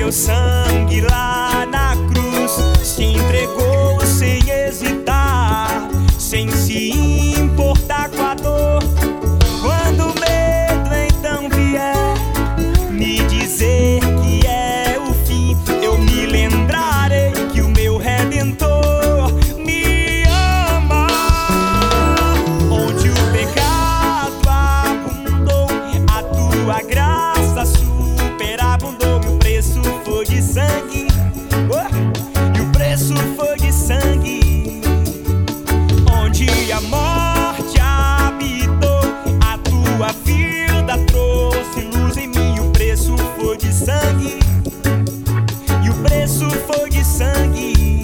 meu sangue lá na cruz, se entregou sem hesitar, sem se importar com a dor. Quando o medo então vier me dizer que é o fim, eu me lembrarei que o meu Redentor me ama. Onde o pecado abundou, a tua graça superabundou, e o preço foi de sangue, e o preço foi de sangue. Onde a morte habitou, a tua vida trouxe luz em mim, e o preço foi de sangue, e o preço foi de sangue.